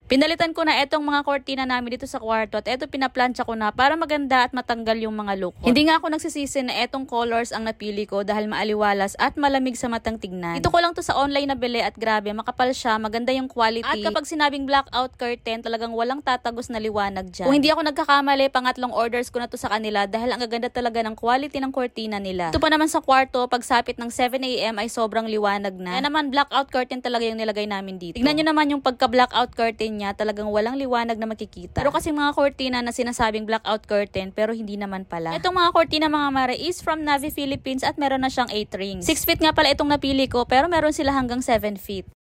Pinalitan ko na etong mga kortina namin dito sa kwarto at eto pinaplansya ko na para maganda at matanggal yung mga lukot. Hindi nga ako nagsisisi na etong colors ang napili ko dahil maaliwalas at malamig sa matang tignan. Dito ko lang to sa online na bili at grabe, makapal siya, maganda yung quality. At kapag sinabing blackout curtain, talagang walang tatagos na liwanag dyan. Kung hindi ako nagkakamali, pangatlong orders ko na to sa kanila dahil ang gaganda talaga ng quality ng kortina nila. Ito pa naman sa kwarto, pagsapit ng 7 AM ay sobrang liwanag na. Kaya naman blackout curtain talaga yung nilagay namin dito. Tignan nyo naman yung pagka-blackout curtain niya, talagang walang liwanag na makikita. Pero kasi mga kortina na sinasabing blackout curtain pero hindi naman pala. Itong mga kortina mga mare is from Navy Philippines at meron na siyang 8 rings. 6 feet nga pala itong napili ko pero meron sila hanggang 7 feet.